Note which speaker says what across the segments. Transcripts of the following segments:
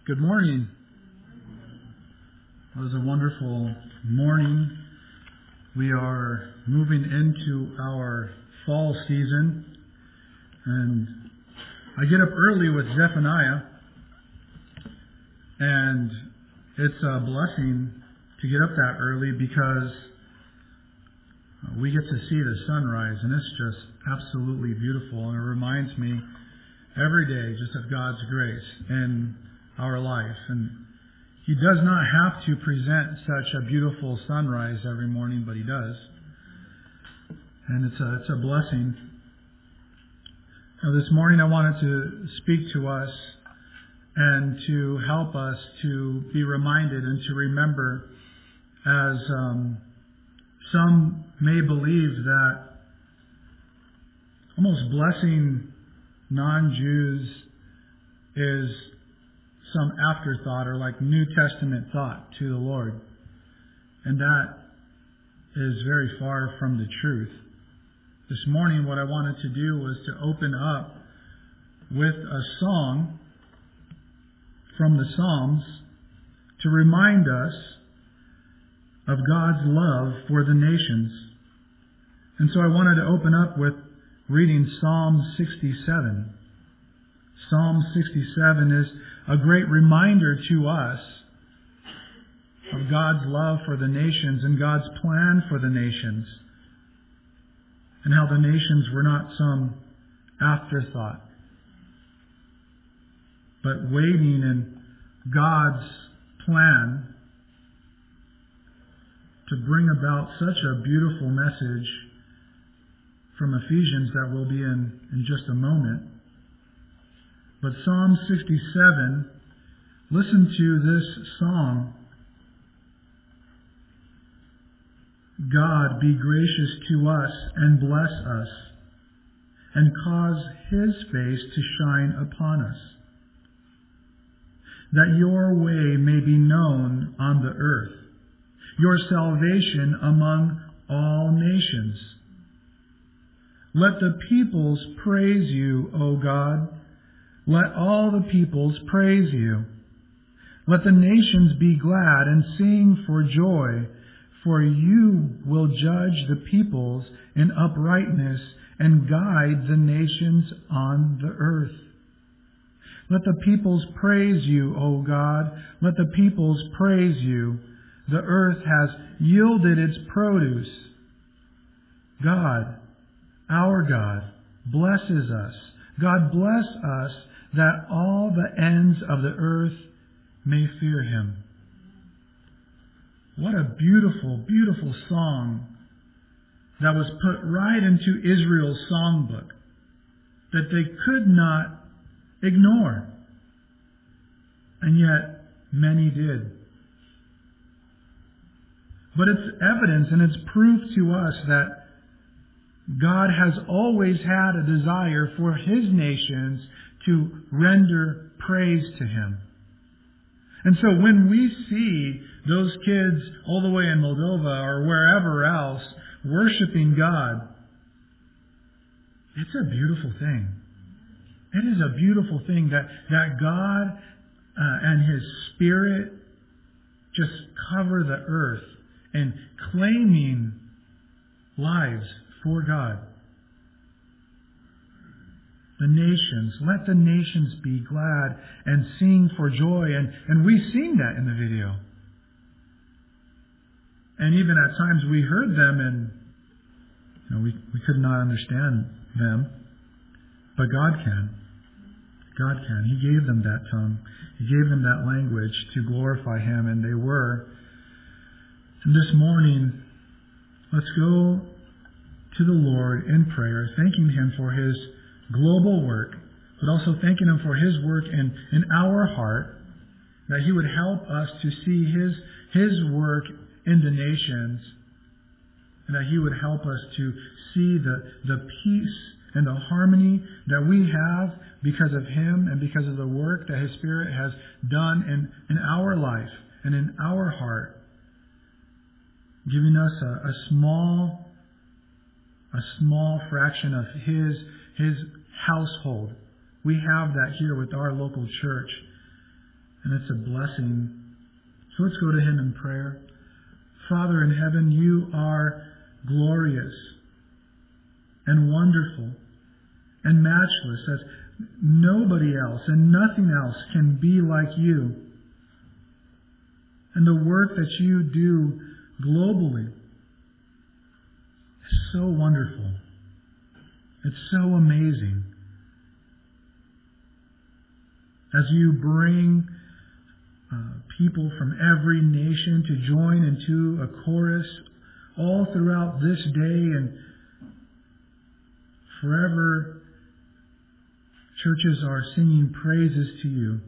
Speaker 1: Good morning. It was a wonderful morning. We are moving into our fall season, and I get up early with Zephaniah, and it's a blessing to get up that early because we get to see the sunrise, and it's just absolutely beautiful, and it reminds me every day just of God's grace in our life. And He does not have to present such a beautiful sunrise every morning, but He does. And it's a blessing. Now, this morning I wanted to speak to us and to help us to be reminded and to remember, as some may believe that almost blessing non-Jews is some afterthought or like New Testament thought to the Lord. And that is very far from the truth. This morning what I wanted to do was to open up with a song from the Psalms to remind us of God's love for the nations. And so I wanted to open up with reading Psalm 67. Psalm 67 is a great reminder to us of God's love for the nations and God's plan for the nations, and how the nations were not some afterthought, but waiting in God's plan to bring about such a beautiful message from Ephesians that we'll be in just a moment. But Psalm 67, listen to this song. God, be gracious to us and bless us, and cause His face to shine upon us, that your way may be known on the earth, your salvation among all nations. Let the peoples praise you, O God. Let all the peoples praise you. Let the nations be glad and sing for joy, for you will judge the peoples in uprightness and guide the nations on the earth. Let the peoples praise you, O God. Let the peoples praise you. The earth has yielded its produce. God, our God, blesses us. God bless us, that all the ends of the earth may fear Him. What a beautiful, beautiful song that was put right into Israel's songbook that they could not ignore. And yet, many did. But it's evidence and it's proof to us that God has always had a desire for His nations to render praise to Him. And so when we see those kids all the way in Moldova or wherever else worshiping God, it's a beautiful thing. It is a beautiful thing that God and His Spirit just cover the earth and claiming lives for God. The nations, let the nations be glad and sing for joy. And we sing that in the video. And even at times we heard them and we could not understand them. But God can. God can. He gave them that tongue. He gave them that language to glorify Him, and they were. And this morning, let's go to the Lord in prayer, thanking Him for His global work, but also thanking Him for His work in our heart, that He would help us to see His work in the nations, and that He would help us to see the peace and the harmony that we have because of Him and because of the work that His Spirit has done in our life and in our heart, giving us a small fraction of His household. We have that here with our local church. And it's a blessing. So let's go to Him in prayer. Father in heaven, You are glorious and wonderful and matchless, as nobody else and nothing else can be like You. And the work that You do globally is so wonderful. It's so amazing. As You bring people from every nation to join into a chorus all throughout this day, and forever churches are singing praises to You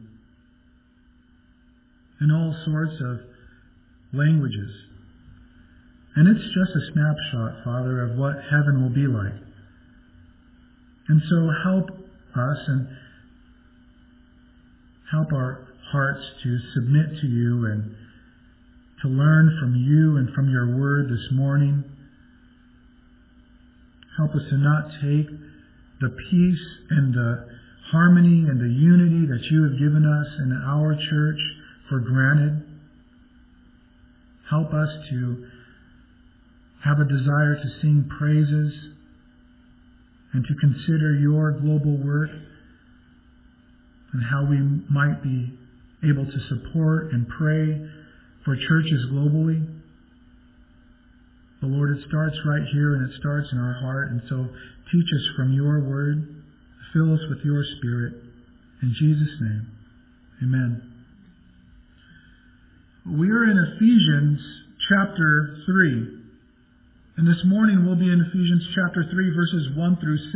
Speaker 1: in all sorts of languages. And it's just a snapshot, Father, of what heaven will be like. And so help us and help our hearts to submit to You and to learn from You and from Your Word this morning. Help us to not take the peace and the harmony and the unity that You have given us in our church for granted. Help us to have a desire to sing praises and to consider Your global work and how we might be able to support and pray for churches globally. But Lord, it starts right here and it starts in our heart. And so teach us from Your Word. Fill us with Your Spirit. In Jesus' name, amen. We are in Ephesians chapter 3. And this morning we'll be in Ephesians chapter 3, verses 1 through 6.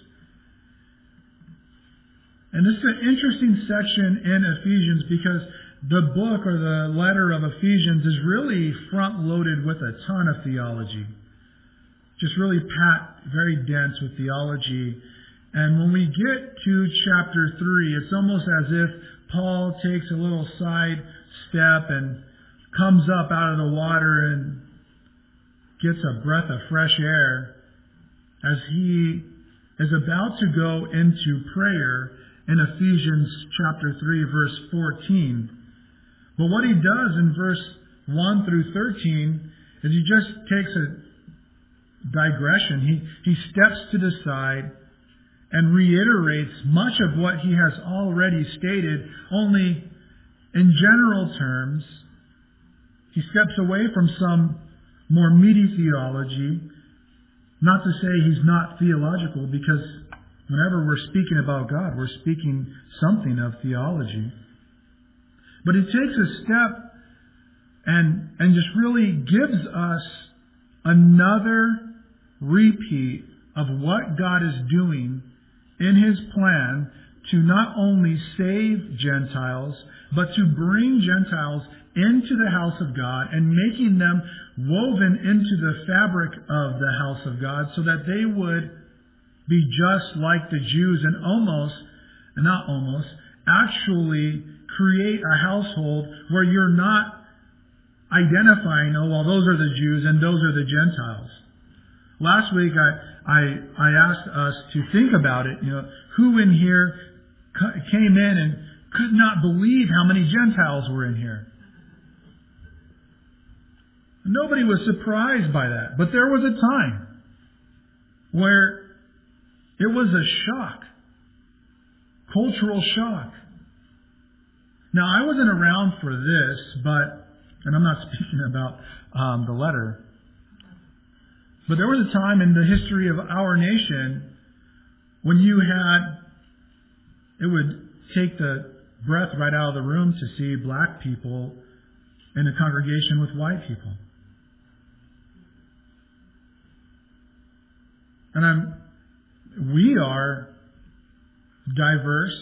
Speaker 1: And this is an interesting section in Ephesians because the book or the letter of Ephesians is really front-loaded with a ton of theology. Just really packed, very dense with theology. And when we get to chapter 3, it's almost as if Paul takes a little side step and comes up out of the water and gets a breath of fresh air as he is about to go into prayer in Ephesians chapter 3, verse 14. But what he does in verse 1 through 13 is he just takes a digression. He steps to the side and reiterates much of what he has already stated, only in general terms. He steps away from some more meaty theology, not to say he's not theological, because whenever we're speaking about God, we're speaking something of theology. But he takes a step and just really gives us another repeat of what God is doing in His plan to not only save Gentiles, but to bring Gentiles into the house of God and making them woven into the fabric of the house of God so that they would be just like the Jews and actually create a household where you're not identifying, oh, well, those are the Jews and those are the Gentiles. Last week I asked us to think about it. Who in here came in and could not believe how many Gentiles were in here? Nobody was surprised by that. But there was a time where it was a shock. Cultural shock. Now, I wasn't around for this, and I'm not speaking about the letter, but there was a time in the history of our nation when it would take the breath right out of the room to see black people in a congregation with white people. And we are diverse.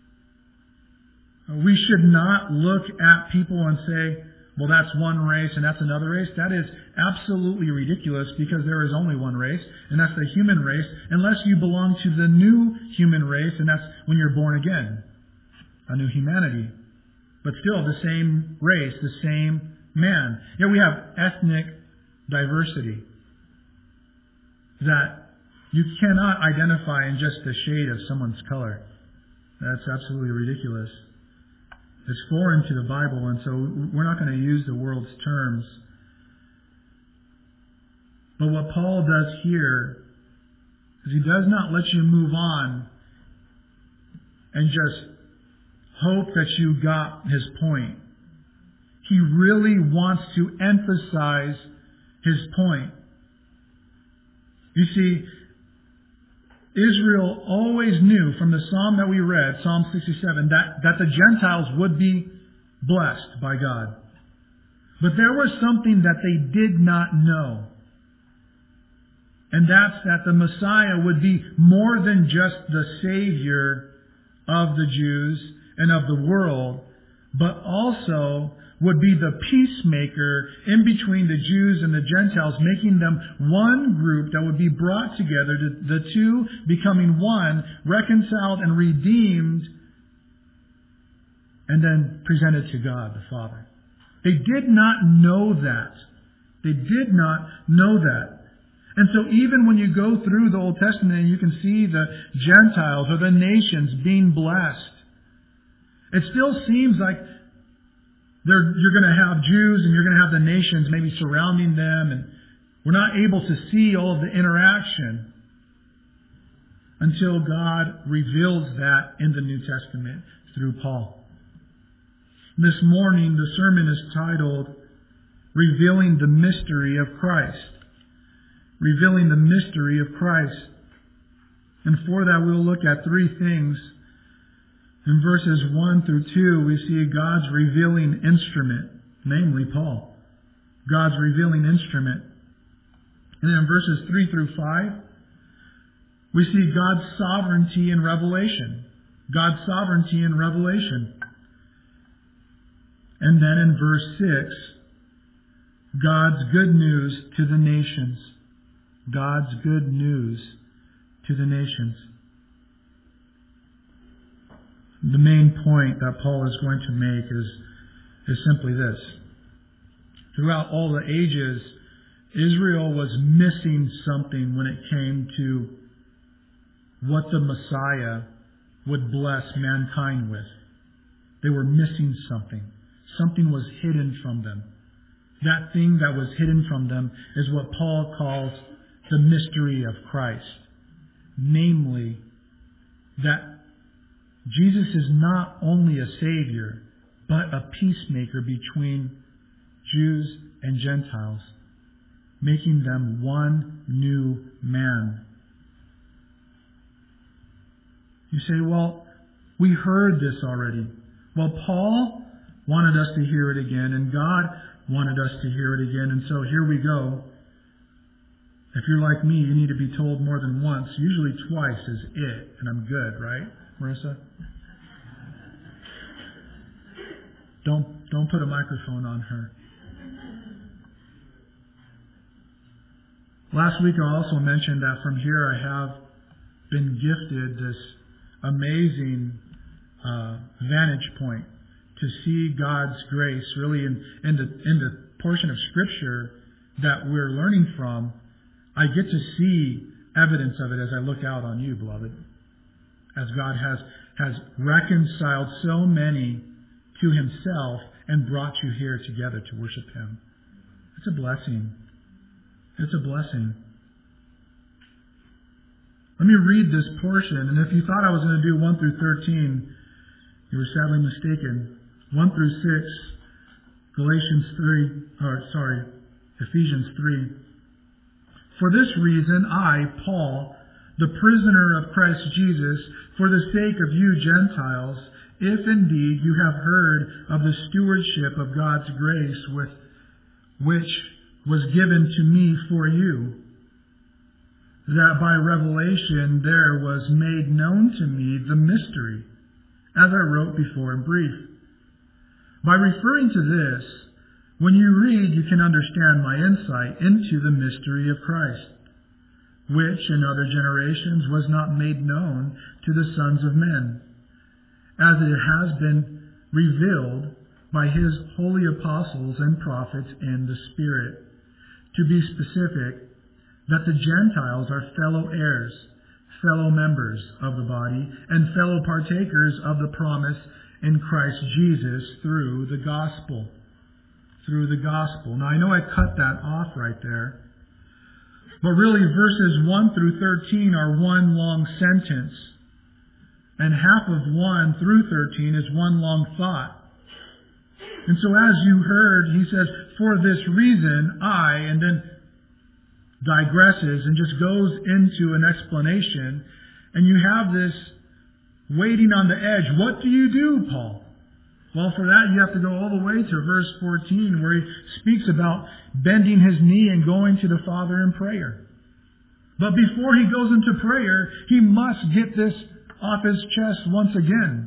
Speaker 1: We should not look at people and say, well, that's one race and that's another race. That is absolutely ridiculous because there is only one race, and that's the human race, unless you belong to the new human race, and that's when you're born again, a new humanity. But still the same race, the same man. Yet we have ethnic diversity that you cannot identify in just the shade of someone's color. That's absolutely ridiculous. It's foreign to the Bible, and so we're not going to use the world's terms. But what Paul does here is he does not let you move on and just hope that you got his point. He really wants to emphasize his point. You see, Israel always knew from the psalm that we read, Psalm 67, that the Gentiles would be blessed by God. But there was something that they did not know. And that's that the Messiah would be more than just the Savior of the Jews and of the world, but also would be the peacemaker in between the Jews and the Gentiles, making them one group that would be brought together, the two becoming one, reconciled and redeemed, and then presented to God the Father. They did not know that. They did not know that. And so even when you go through the Old Testament and you can see the Gentiles or the nations being blessed, it still seems like you're going to have Jews and you're going to have the nations maybe surrounding them, and we're not able to see all of the interaction until God reveals that in the New Testament through Paul. This morning, the sermon is titled, Revealing the Mystery of Christ. Revealing the mystery of Christ. And for that, we'll look at three things. In verses 1 through 2, we see God's revealing instrument, namely Paul. God's revealing instrument. And then in verses 3 through 5, we see God's sovereignty in revelation. God's sovereignty in revelation. And then in verse 6, God's good news to the nations. God's good news to the nations. The main point that Paul is going to make is simply this. Throughout all the ages, Israel was missing something when it came to what the Messiah would bless mankind with. They were missing something. Something was hidden from them. That thing that was hidden from them is what Paul calls the mystery of Christ. Namely, that Jesus is not only a Savior, but a peacemaker between Jews and Gentiles, making them one new man. You say, well, we heard this already. Well, Paul wanted us to hear it again, and God wanted us to hear it again, and so here we go. If you're like me, you need to be told more than once. Usually twice is it, and I'm good, right, Marissa? Don't put a microphone on her. Last week I also mentioned that from here I have been gifted this amazing vantage point to see God's grace really in the portion of Scripture that we're learning from. I get to see evidence of it as I look out on you, beloved. As God has reconciled so many to Himself and brought you here together to worship Him. It's a blessing. It's a blessing. Let me read this portion, and if you thought I was going to do 1 through 13, you were sadly mistaken. 1 through 6, Ephesians 3. For this reason, I, Paul, the prisoner of Christ Jesus, for the sake of you Gentiles, if indeed you have heard of the stewardship of God's grace which was given to me for you, that by revelation there was made known to me the mystery, as I wrote before in brief. By referring to this, when you read, you can understand my insight into the mystery of Christ, which in other generations was not made known to the sons of men, as it has been revealed by His holy apostles and prophets in the Spirit. To be specific, that the Gentiles are fellow heirs, fellow members of the body, and fellow partakers of the promise, in Christ Jesus through the gospel. Through the gospel. Now I know I cut that off right there. But really verses 1 through 13 are one long sentence. And half of 1 through 13 is one long thought. And so as you heard, he says, for this reason I, and then digresses and just goes into an explanation. And you have this waiting on the edge. What do you do, Paul? Well, for that you have to go all the way to verse 14 where he speaks about bending his knee and going to the Father in prayer. But before he goes into prayer, he must get this off his chest once again.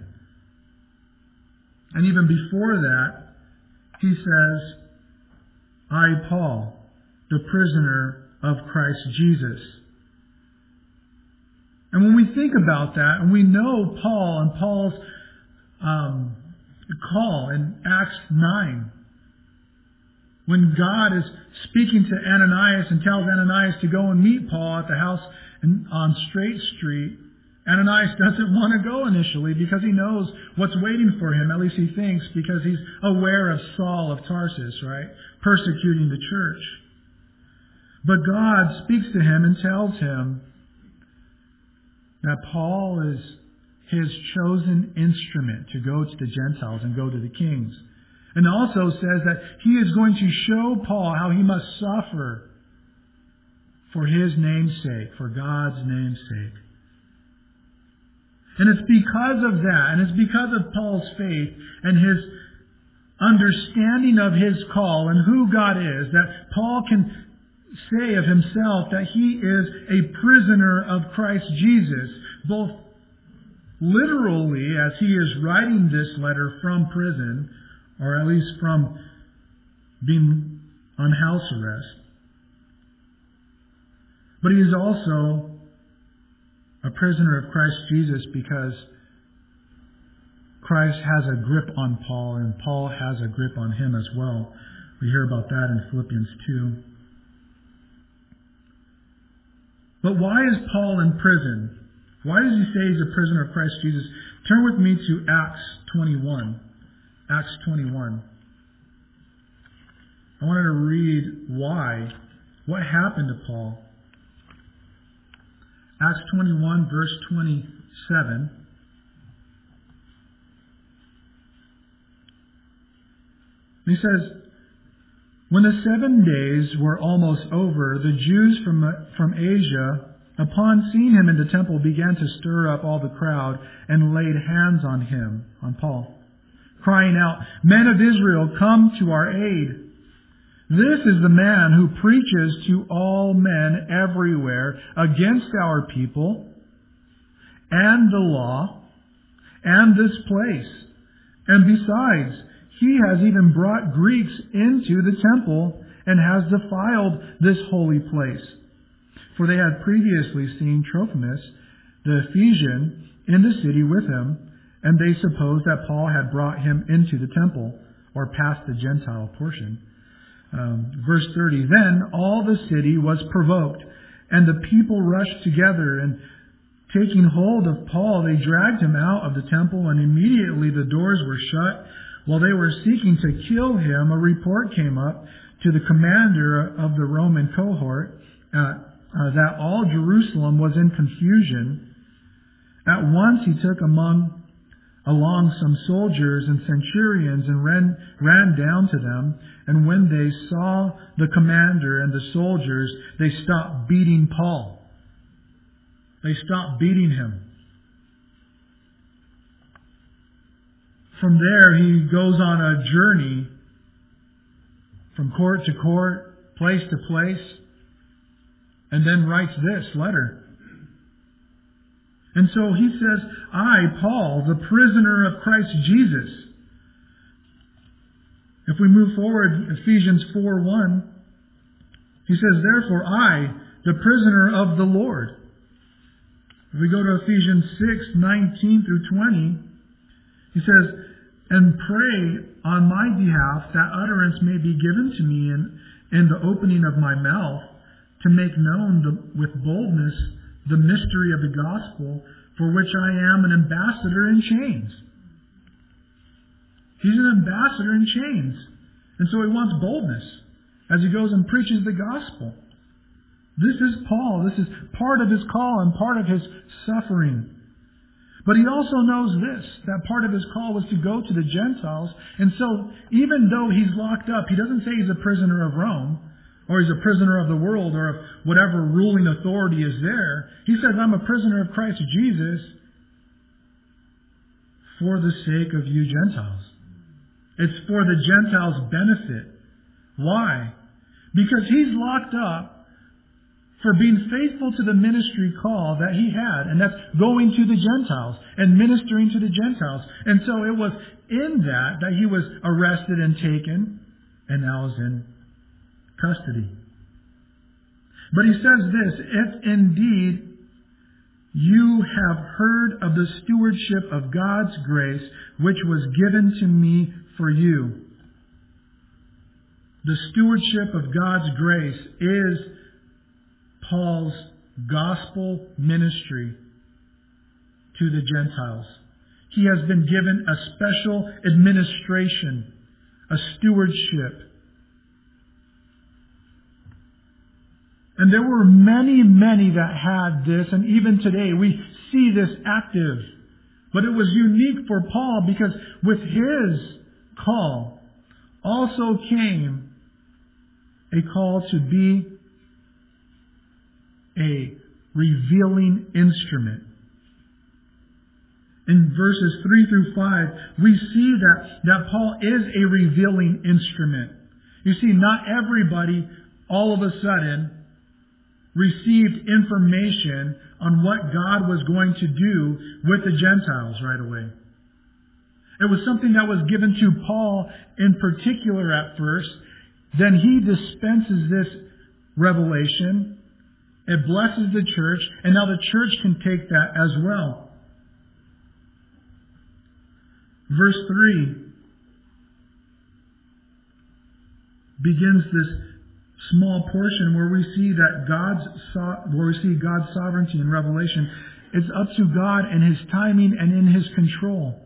Speaker 1: And even before that, he says, I, Paul, the prisoner of Christ Jesus. And when we think about that, and we know Paul and Paul's call in Acts 9, when God is speaking to Ananias and tells Ananias to go and meet Paul at the house on Straight Street, Ananias doesn't want to go initially because he knows what's waiting for him. At least he thinks, because he's aware of Saul of Tarsus, right? Persecuting the church. But God speaks to him and tells him that Paul is his chosen instrument to go to the Gentiles and go to the kings. And also says that he is going to show Paul how he must suffer for his name's sake, for God's name's sake. And it's because of that, and it's because of Paul's faith and his understanding of his call and who God is, that Paul can say of himself that he is a prisoner of Christ Jesus, both literally as he is writing this letter from prison, or at least from being on house arrest. But he is also a prisoner of Christ Jesus because Christ has a grip on Paul and Paul has a grip on him as well. We hear about that in Philippians 2. But why is Paul in prison? Why does he say he's a prisoner of Christ Jesus? Turn with me to Acts 21. Acts 21. I wanted to read why. What happened to Paul? Acts 21, verse 27. He says, when the 7 days were almost over, the Jews from Asia, upon seeing him in the temple, began to stir up all the crowd and laid hands on him, on Paul, crying out, Men of Israel, come to our aid. This is the man who preaches to all men everywhere against our people and the law and this place. And besides, he has even brought Greeks into the temple and has defiled this holy place. For they had previously seen Trophimus, the Ephesian, in the city with him, and they supposed that Paul had brought him into the temple, or past the Gentile portion. Verse 30, Then all the city was provoked, and the people rushed together, and taking hold of Paul, they dragged him out of the temple, and immediately the doors were shut. While they were seeking to kill him, a report came up to the commander of the Roman cohort that all Jerusalem was in confusion. At once he took along some soldiers and centurions and ran down to them. And when they saw the commander and the soldiers, they stopped beating Paul. They stopped beating him. From there, he goes on a journey from court to court, place to place, and then writes this letter. And so he says, I, Paul, the prisoner of Christ Jesus. If we move forward, Ephesians 4:1, he says, Therefore I, the prisoner of the Lord. If we go to Ephesians 6:19 through 20, he says, And pray on my behalf that utterance may be given to me in the opening of my mouth, to make known with boldness the mystery of the gospel, for which I am an ambassador in chains. He's an ambassador in chains. And so he wants boldness as he goes and preaches the gospel. This is Paul. This is part of his call and part of his suffering. But he also knows this, that part of his call was to go to the Gentiles. And so even though he's locked up, he doesn't say he's a prisoner of Rome, or he's a prisoner of the world, or of whatever ruling authority is there. He says, I'm a prisoner of Christ Jesus for the sake of you Gentiles. It's for the Gentiles' benefit. Why? Because he's locked up for being faithful to the ministry call that he had, and that's going to the Gentiles and ministering to the Gentiles. And so it was in that he was arrested and taken, and now is in custody. But he says this, if indeed you have heard of the stewardship of God's grace, which was given to me for you. The stewardship of God's grace is Paul's gospel ministry to the Gentiles. He has been given a special administration, a stewardship. And there were many, many that had this, and even today we see this active. But it was unique for Paul because with his call also came a call to be a revealing instrument. In verses 3 through 5, we see that Paul is a revealing instrument. You see, not everybody all of a sudden received information on what God was going to do with the Gentiles right away. It was something that was given to Paul in particular at first. Then he dispenses this revelation. It blesses the church, and now the church can take that as well. Verse 3 begins this small portion where we see that God's sovereignty and revelation. It's up to God and His timing and in His control.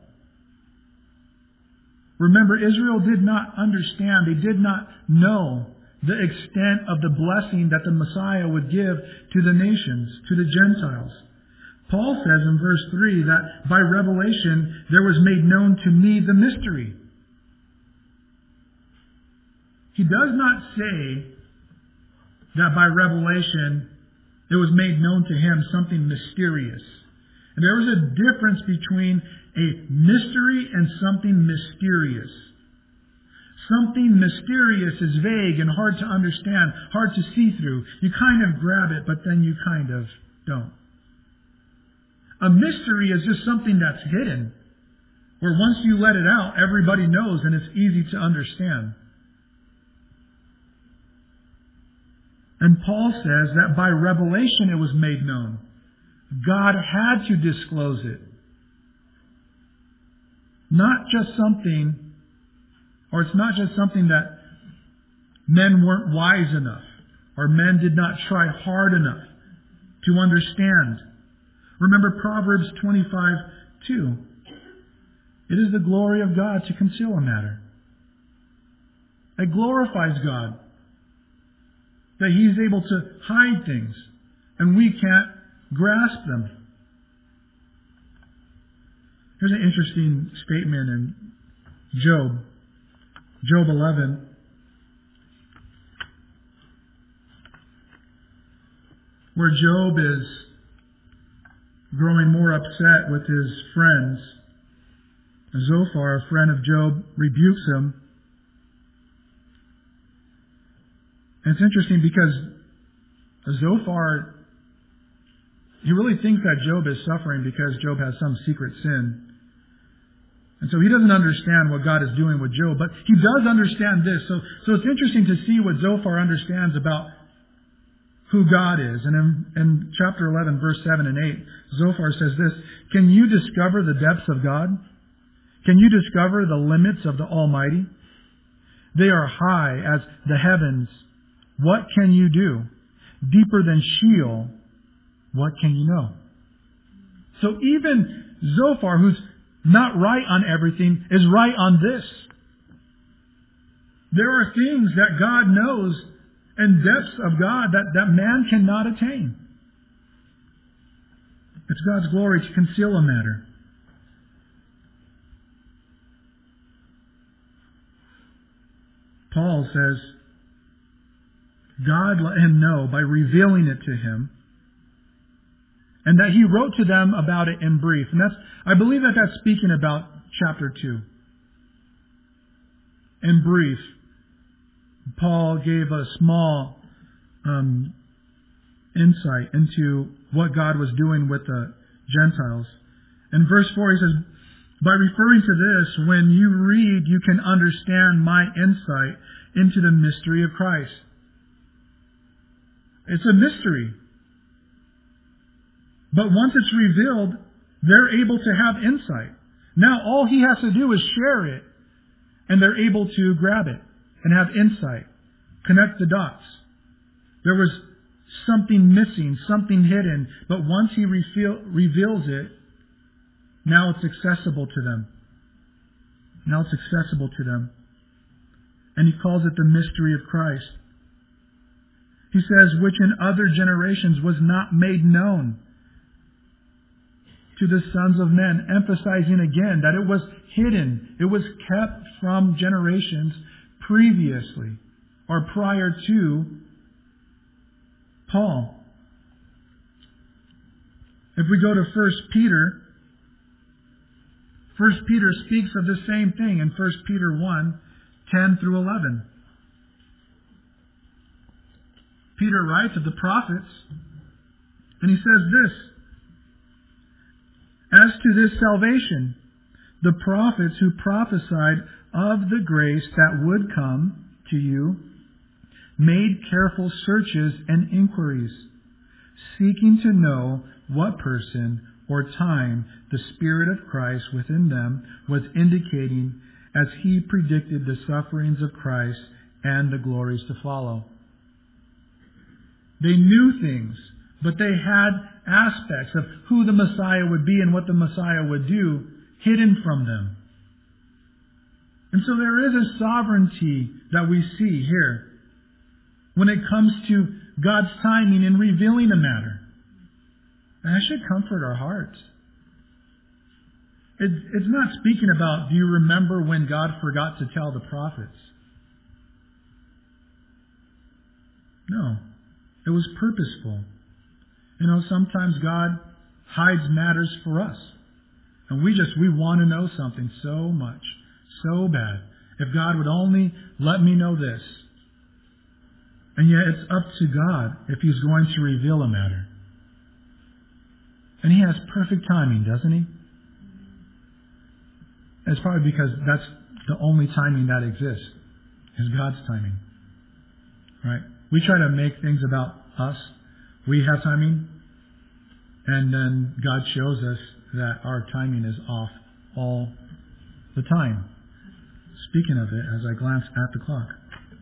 Speaker 1: Remember, Israel did not understand. They did not know the extent of the blessing that the Messiah would give to the nations, to the Gentiles. Paul says in verse 3 that by revelation there was made known to me the mystery. He does not say that by revelation it was made known to him something mysterious. And there is a difference between a mystery and something mysterious. Something mysterious is vague and hard to understand, hard to see through. You kind of grab it, but then you kind of don't. A mystery is just something that's hidden, where once you let it out, everybody knows and it's easy to understand. And Paul says that by revelation it was made known. God had to disclose it. Not just something, or it's not just something that men weren't wise enough, or men did not try hard enough to understand. Remember Proverbs 25:2. It is the glory of God to conceal a matter. It glorifies God that He's able to hide things, and we can't grasp them. Here's an interesting statement in Job 11. Where Job is growing more upset with his friends. Zophar, a friend of Job, rebukes him. And it's interesting because Zophar, he really thinks that Job is suffering because Job has some secret sin. And so he doesn't understand what God is doing with Job, but he does understand this. So it's interesting to see what Zophar understands about who God is. And in chapter 11, verse 7 and 8, Zophar says this, "Can you discover the depths of God? Can you discover the limits of the Almighty? They are high as the heavens. What can you do? Deeper than Sheol, what can you know?" So even Zophar, who's not right on everything, is right on this. There are things that God knows and depths of God that man cannot attain. It's God's glory to conceal a matter. Paul says, God let him know by revealing it to him, and that he wrote to them about it in brief. And I believe that's speaking about chapter 2. In brief, Paul gave a small insight into what God was doing with the Gentiles. In verse 4 he says, by referring to this, when you read, you can understand my insight into the mystery of Christ. It's a mystery. But once it's revealed, they're able to have insight. Now all he has to do is share it, and they're able to grab it and have insight, connect the dots. There was something missing, something hidden, but once he reveals it, now it's accessible to them. Now it's accessible to them. And he calls it the mystery of Christ. He says, which in other generations was not made known to the sons of men, emphasizing again that it was hidden. It was kept from generations previously or prior to Paul. If we go to 1 Peter speaks of the same thing in 1 Peter 1, 10 through 11. Peter writes of the prophets, and he says this, as to this salvation, the prophets who prophesied of the grace that would come to you made careful searches and inquiries, seeking to know what person or time the Spirit of Christ within them was indicating as he predicted the sufferings of Christ and the glories to follow. They knew things, but they had aspects of who the Messiah would be and what the Messiah would do hidden from them. And so there is a sovereignty that we see here when it comes to God's timing in revealing a matter. And that should comfort our hearts. It's not speaking about, do you remember when God forgot to tell the prophets? No. It was purposeful. You know, sometimes God hides matters for us. And we want to know something so much, so bad. If God would only let me know this. And yet it's up to God if He's going to reveal a matter. And He has perfect timing, doesn't He? It's probably because that's the only timing that exists, is God's timing. Right? We try to make things about us. We have timing, and then God shows us that our timing is off all the time. Speaking of it, as I glance at the clock,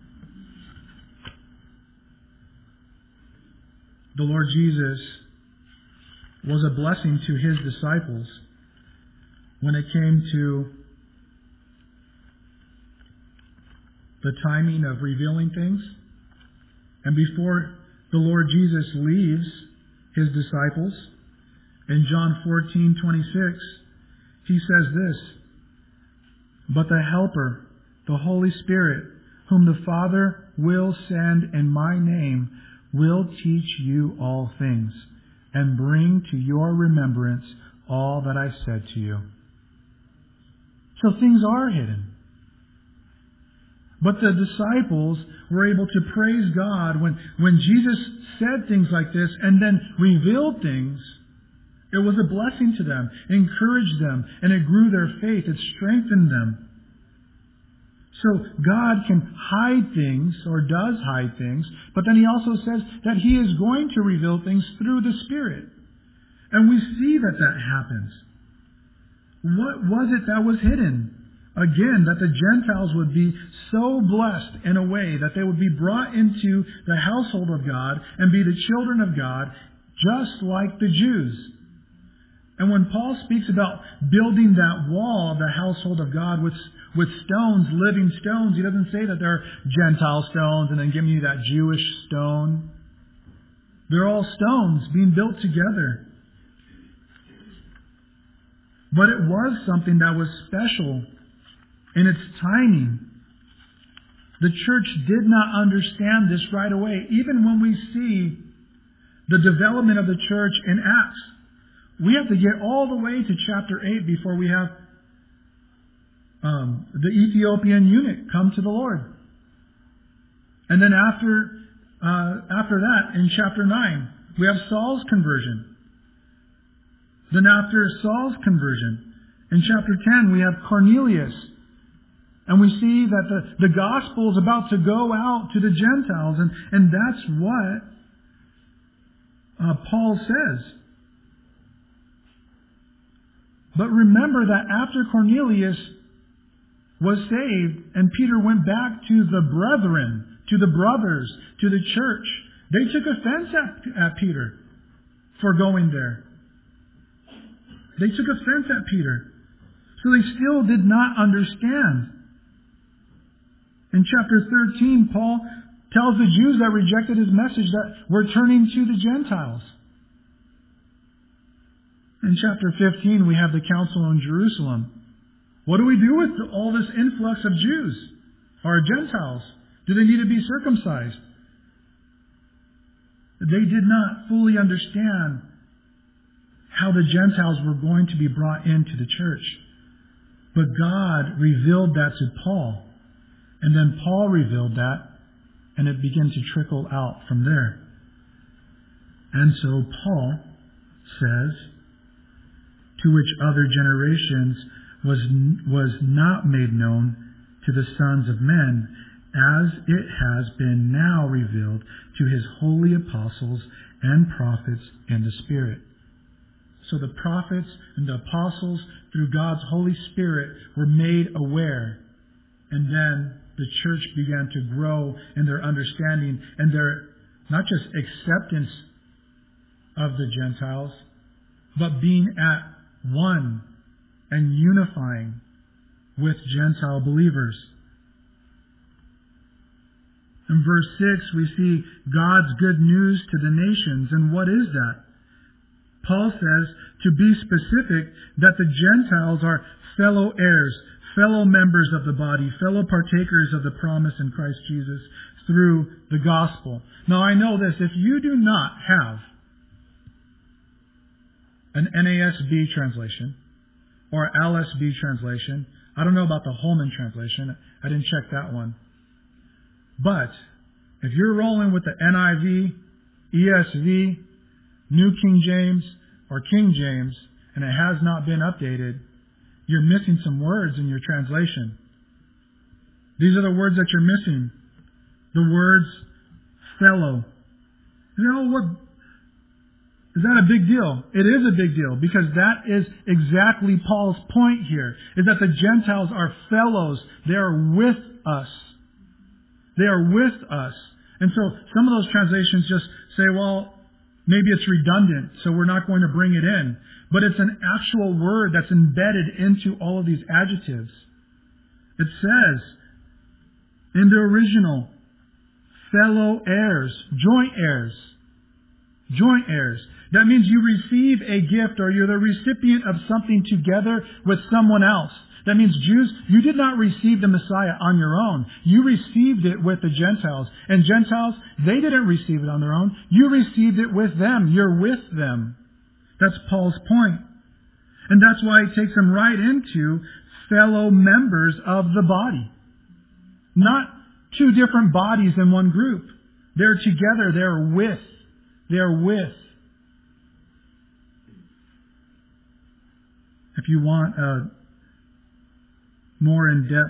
Speaker 1: the Lord Jesus was a blessing to His disciples when it came to the timing of revealing things. And before the Lord Jesus leaves His disciples, in John 14:26, He says this, but the Helper, the Holy Spirit, whom the Father will send in my name, will teach you all things, and bring to your remembrance all that I said to you. So things are hidden. But the disciples were able to praise God when Jesus said things like this and then revealed things. It was a blessing to them, encouraged them, and it grew their faith. It strengthened them. So God can hide things, or does hide things, but then He also says that He is going to reveal things through the Spirit. And we see that happens. What was it that was hidden? Again, that the Gentiles would be so blessed in a way that they would be brought into the household of God and be the children of God, just like the Jews. And when Paul speaks about building that wall of the household of God with stones, living stones, he doesn't say that they're Gentile stones and then give me that Jewish stone. They're all stones being built together. But it was something that was special in its timing. The church did not understand this right away. Even when we see the development of the church in Acts, we have to get all the way to chapter 8 before we have the Ethiopian eunuch come to the Lord. And then after that, in chapter 9, we have Saul's conversion. Then after Saul's conversion, in chapter 10, we have Cornelius. And we see that the gospel is about to go out to the Gentiles. And that's what Paul says. But remember that after Cornelius was saved and Peter went back to the brethren, to the brothers, to the church, they took offense at Peter for going there. They took offense at Peter. So they still did not understand. In chapter 13, Paul tells the Jews that rejected his message that we're turning to the Gentiles. In chapter 15, we have the council in Jerusalem. What do we do with all this influx of Jews or Gentiles? Do they need to be circumcised? They did not fully understand how the Gentiles were going to be brought into the church. But God revealed that to Paul. And then Paul revealed that, and it began to trickle out from there. And so Paul says, to which other generations was not made known to the sons of men, as it has been now revealed to his holy apostles and prophets in the Spirit. So the prophets and the apostles, through God's Holy Spirit, were made aware. And then the church began to grow in their understanding and their, not just acceptance of the Gentiles, but being at one and unifying with Gentile believers. In verse 6, we see God's good news to the nations. And what is that? Paul says, to be specific, that the Gentiles are fellow heirs, fellow members of the body, fellow partakers of the promise in Christ Jesus through the gospel. Now I know this, if you do not have an NASB translation or LSB translation, I don't know about the Holman translation, I didn't check that one. But if you're rolling with the NIV, ESV, New King James, or King James, and it has not been updated, you're missing some words in your translation. These are the words that you're missing. The words fellow. You know what? Is that a big deal? It is a big deal, because that is exactly Paul's point here, is that the Gentiles are fellows. They are with us. They are with us. And so some of those translations just say, well, maybe it's redundant, so we're not going to bring it in. But it's an actual word that's embedded into all of these adjectives. It says, in the original, fellow heirs, joint heirs. Joint heirs. That means you receive a gift, or you're the recipient of something together with someone else. That means Jews, you did not receive the Messiah on your own. You received it with the Gentiles. And Gentiles, they didn't receive it on their own. You received it with them. You're with them. That's Paul's point. And that's why he takes them right into fellow members of the body. Not two different bodies in one group. They're together. They're with. They're with. If you want a more in-depth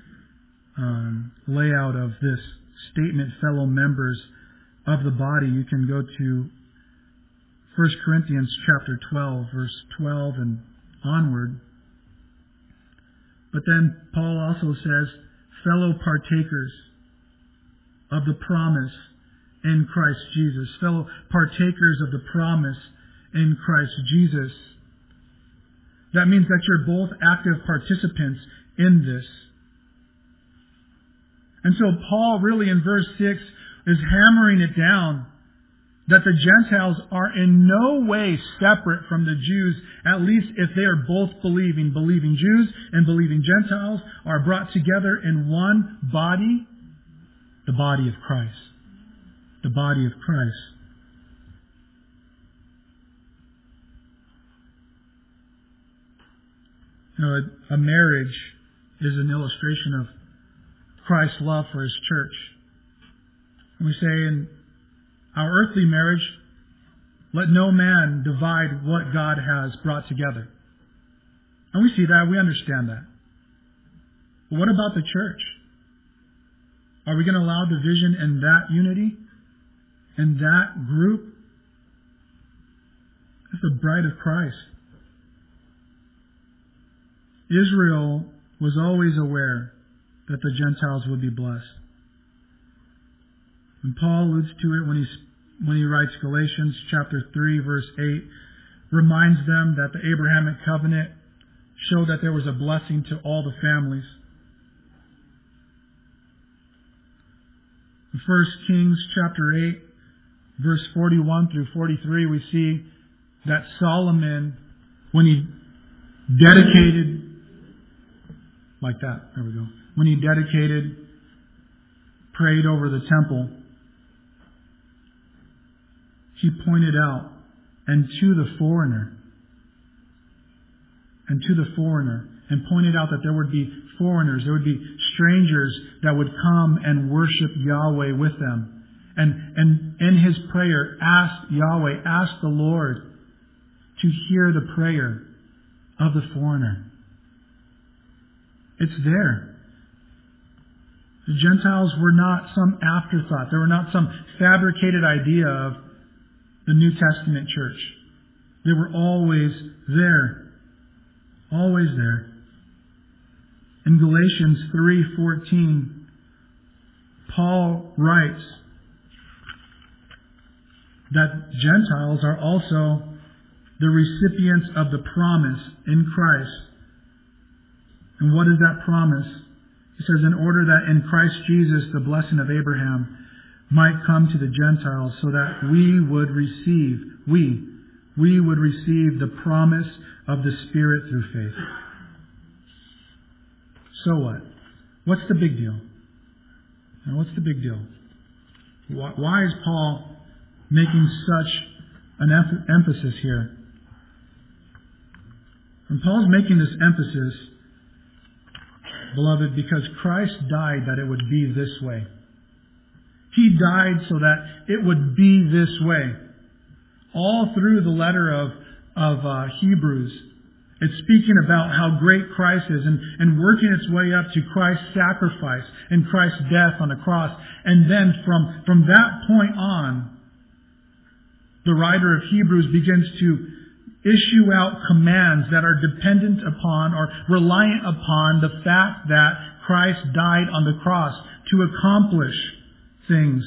Speaker 1: layout of this statement, fellow members of the body, you can go to 1 Corinthians chapter 12, verse 12 and onward. But then Paul also says, fellow partakers of the promise in Christ Jesus. Fellow partakers of the promise in Christ Jesus. That means that you're both active participants in this. And so Paul really in verse 6 is hammering it down that the Gentiles are in no way separate from the Jews, at least if they are both believing. Believing Jews and believing Gentiles are brought together in one body, the body of Christ. The body of Christ. You know, a marriage is an illustration of Christ's love for His church. And we say in our earthly marriage, let no man divide what God has brought together. And we see that, we understand that. But what about the church? Are we going to allow division in that unity? In that group? It's the bride of Christ. Israel was always aware that the Gentiles would be blessed. And Paul alludes to it when he writes Galatians chapter 3, verse 8, reminds them that the Abrahamic covenant showed that there was a blessing to all the families. In 1 Kings chapter 8, verse 41 through 43, we see that Solomon, when he dedicated, like that, there we go. When he dedicated, prayed over the temple, he pointed out, and to the foreigner, and pointed out that there would be foreigners, there would be strangers that would come and worship Yahweh with them. And in his prayer, asked the Lord to hear the prayer of the foreigner. It's there. The Gentiles were not some afterthought. They were not some fabricated idea of the New Testament church. They were always there. Always there. In Galatians 3:14, Paul writes that Gentiles are also the recipients of the promise in Christ. And what is that promise? He says, in order that in Christ Jesus the blessing of Abraham might come to the Gentiles, so that we would receive the promise of the Spirit through faith. So what? What's the big deal? Now, what's the big deal? Why is Paul making such an emphasis here? And Paul's making this emphasis, beloved, because Christ died that it would be this way. He died so that it would be this way. All through the letter of Hebrews, it's speaking about how great Christ is and working its way up to Christ's sacrifice and Christ's death on the cross. And then from that point on, the writer of Hebrews begins to issue out commands that are dependent upon or reliant upon the fact that Christ died on the cross to accomplish things.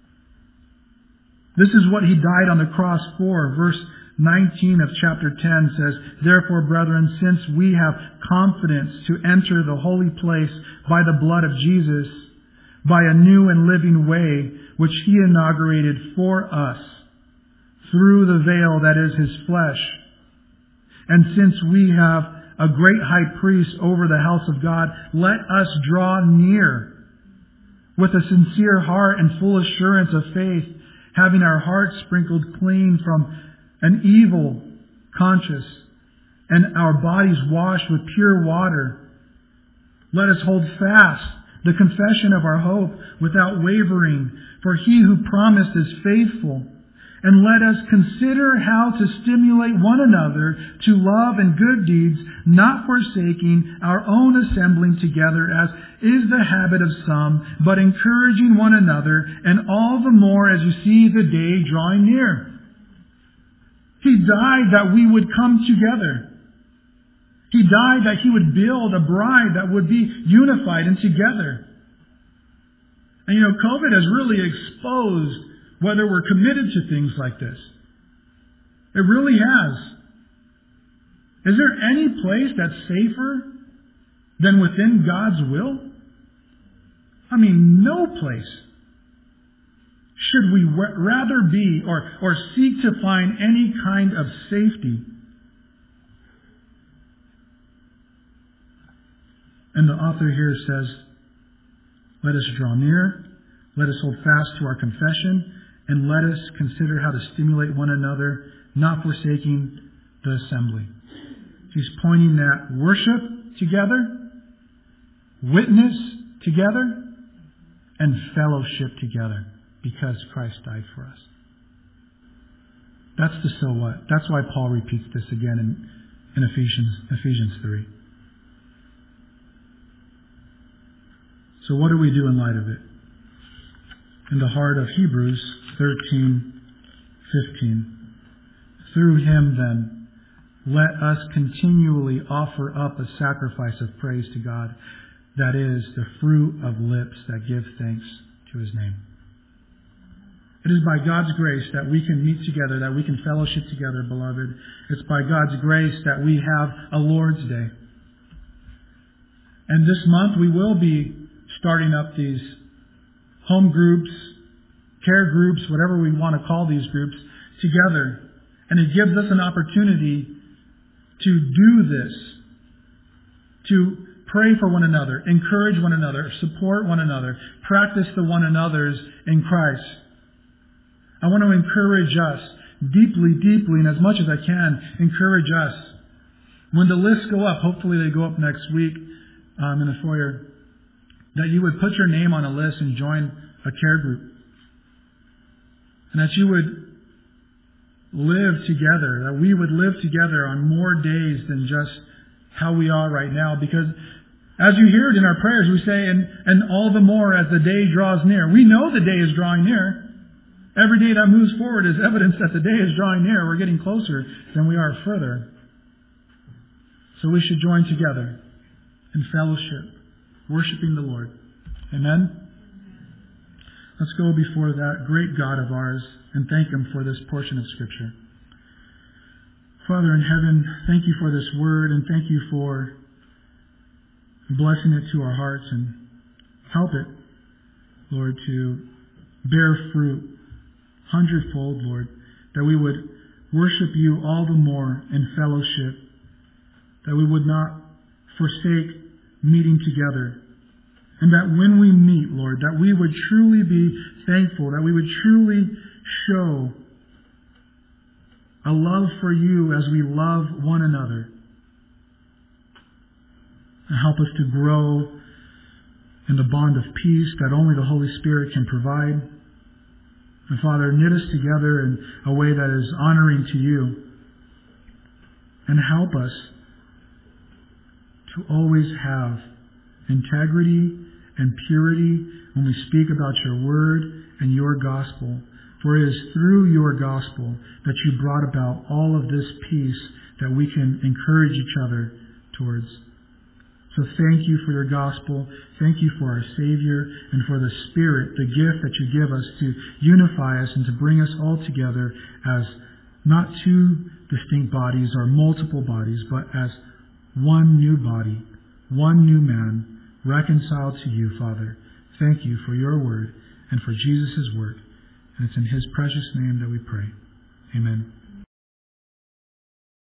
Speaker 1: This is what He died on the cross for. Verse 19 of chapter 10 says, therefore, brethren, since we have confidence to enter the holy place by the blood of Jesus, by a new and living way, which He inaugurated for us, through the veil that is His flesh. And since we have a great high priest over the house of God, let us draw near with a sincere heart and full assurance of faith, having our hearts sprinkled clean from an evil conscience and our bodies washed with pure water. Let us hold fast the confession of our hope without wavering, for He who promised is faithful. And let us consider how to stimulate one another to love and good deeds, not forsaking our own assembling together, as is the habit of some, but encouraging one another, and all the more as you see the day drawing near. He died that we would come together. He died that He would build a bride that would be unified and together. And COVID has really exposed whether we're committed to things like this. It really has. Is there any place that's safer than within God's will? I mean, no place should we rather be or seek to find any kind of safety. And the author here says, let us draw near, let us hold fast to our confession, and let us consider how to stimulate one another, not forsaking the assembly. He's pointing that worship together, witness together, and fellowship together because Christ died for us. That's the so what. That's why Paul repeats this again in Ephesians 3. So what do we do in light of it? In the heart of Hebrews 13:15. Through him then, let us continually offer up a sacrifice of praise to God, that is, the fruit of lips that give thanks to his name. It is by God's grace that we can meet together, that we can fellowship together, beloved. It's by God's grace that we have a Lord's Day. And this month we will be starting up these home groups, care groups, whatever we want to call these groups, together. And it gives us an opportunity to do this, to pray for one another, encourage one another, support one another, practice the one another's in Christ. I want to encourage us deeply, and as much as I can, encourage us. When the lists go up, hopefully they go up next week in the foyer, that you would put your name on a list and join a care group. And that you would live together, that we would live together on more days than just how we are right now. Because as you hear it in our prayers, we say, and all the more as the day draws near. We know the day is drawing near. Every day that moves forward is evidence that the day is drawing near. We're getting closer than we are further. So we should join together in fellowship, worshiping the Lord. Amen? Let's go before that great God of ours and thank Him for this portion of Scripture. Father in heaven, thank you for this word and thank you for blessing it to our hearts, and help it, Lord, to bear fruit hundredfold, Lord, that we would worship you all the more in fellowship, that we would not forsake meeting together, and that when we meet, Lord, that we would truly be thankful, that we would truly show a love for you as we love one another. And help us to grow in the bond of peace that only the Holy Spirit can provide. And Father, knit us together in a way that is honoring to you. And help us to always have integrity and purity when we speak about your word and your gospel. For it is through your gospel that you brought about all of this peace that we can encourage each other towards. So thank you for your gospel. Thank you for our Savior and for the Spirit, the gift that you give us to unify us and to bring us all together as not two distinct bodies or multiple bodies, but as one new body, one new man, reconciled to you, Father. Thank you for your word and for Jesus' work. And it's in His precious name that we pray. Amen.